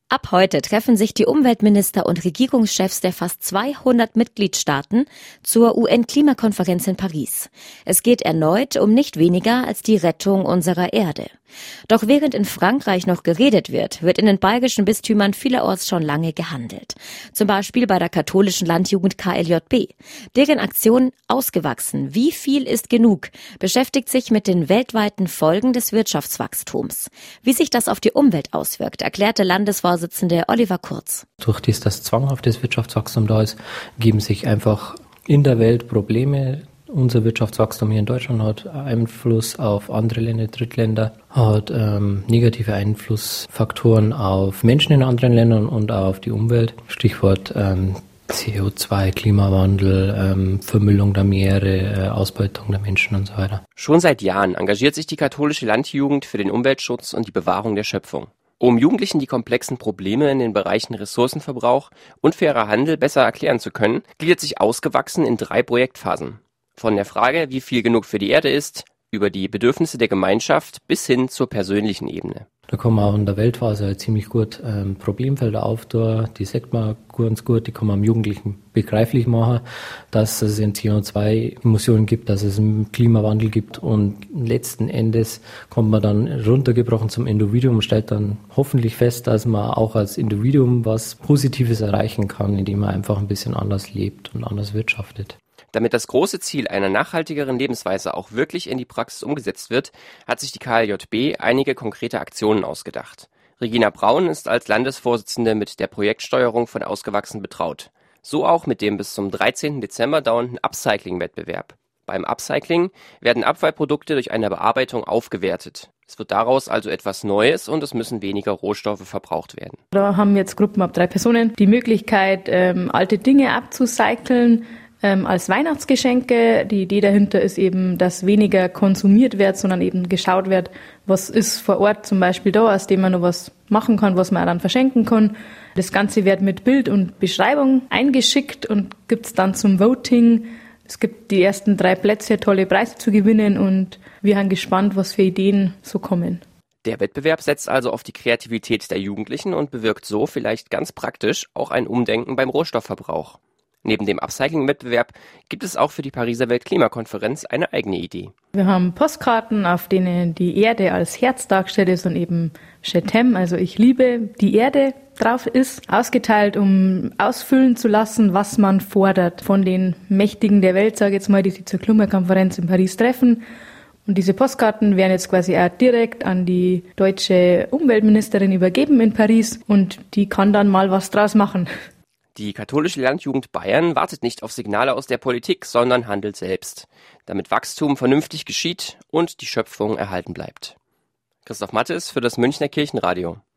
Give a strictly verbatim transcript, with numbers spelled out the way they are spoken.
Ab heute treffen sich die Umweltminister und Regierungschefs der fast zweihundert Mitgliedstaaten zur U N-Klimakonferenz in Paris. Es geht erneut um nicht weniger als die Rettung unserer Erde. Doch während in Frankreich noch geredet wird, wird in den bayerischen Bistümern vielerorts schon lange gehandelt. Zum Beispiel bei der katholischen Landjugend K L J B. Deren Aktion Ausgewachsen. Wie viel ist genug? Beschäftigt sich mit den weltweiten Folgen des Wirtschaftswachstums. Wie sich das auf die Umwelt auswirkt, erklärte Landesvorsitzende Oliver Kurz. Durch das, dass zwanghaftes Wirtschaftswachstum da ist, geben sich einfach in der Welt Probleme. Unser Wirtschaftswachstum hier in Deutschland hat Einfluss auf andere Länder, Drittländer, hat ähm, negative Einflussfaktoren auf Menschen in anderen Ländern und auf die Umwelt. Stichwort ähm, C O zwei, Klimawandel, ähm, Vermüllung der Meere, äh, Ausbeutung der Menschen und so weiter. Schon seit Jahren engagiert sich die katholische Landjugend für den Umweltschutz und die Bewahrung der Schöpfung. Um Jugendlichen die komplexen Probleme in den Bereichen Ressourcenverbrauch und fairer Handel besser erklären zu können, gliedert sich Ausgewachsen in drei Projektphasen. Von der Frage, wie viel genug für die Erde ist, über die Bedürfnisse der Gemeinschaft bis hin zur persönlichen Ebene. Da kommen auch in der Weltphase halt ziemlich gut ähm, Problemfelder auf, da, die sagt man ganz gut, die kann man am Jugendlichen begreiflich machen, dass es in C O zwei Emissionen gibt, dass es einen Klimawandel gibt und letzten Endes kommt man dann runtergebrochen zum Individuum und stellt dann hoffentlich fest, dass man auch als Individuum was Positives erreichen kann, indem man einfach ein bisschen anders lebt und anders wirtschaftet. Damit das große Ziel einer nachhaltigeren Lebensweise auch wirklich in die Praxis umgesetzt wird, hat sich die K L J B einige konkrete Aktionen ausgedacht. Regina Braun ist als Landesvorsitzende mit der Projektsteuerung von Ausgewachsen betraut. So auch mit dem bis zum dreizehnten Dezember dauernden Upcycling-Wettbewerb. Beim Upcycling werden Abfallprodukte durch eine Bearbeitung aufgewertet. Es wird daraus also etwas Neues und es müssen weniger Rohstoffe verbraucht werden. Da haben jetzt Gruppen ab drei Personen die Möglichkeit, ähm, alte Dinge abzucyceln, Ähm, als Weihnachtsgeschenke. Die Idee dahinter ist eben, dass weniger konsumiert wird, sondern eben geschaut wird, was ist vor Ort zum Beispiel da, aus dem man noch was machen kann, was man dann verschenken kann. Das Ganze wird mit Bild und Beschreibung eingeschickt und gibt's dann zum Voting. Es gibt die ersten drei Plätze, tolle Preise zu gewinnen und wir sind gespannt, was für Ideen so kommen. Der Wettbewerb setzt also auf die Kreativität der Jugendlichen und bewirkt so vielleicht ganz praktisch auch ein Umdenken beim Rohstoffverbrauch. Neben dem Upcycling-Wettbewerb gibt es auch für die Pariser Weltklimakonferenz eine eigene Idee. Wir haben Postkarten, auf denen die Erde als Herz dargestellt ist und eben Je t'aime, also ich liebe die Erde, drauf ist, ausgeteilt, um ausfüllen zu lassen, was man fordert von den Mächtigen der Welt, sage ich jetzt mal, die sich zur Klimakonferenz in Paris treffen. Und diese Postkarten werden jetzt quasi auch direkt an die deutsche Umweltministerin übergeben in Paris und die kann dann mal was draus machen. Die katholische Landjugend Bayern wartet nicht auf Signale aus der Politik, sondern handelt selbst, damit Wachstum vernünftig geschieht und die Schöpfung erhalten bleibt. Christoph Mattes für das Münchner Kirchenradio.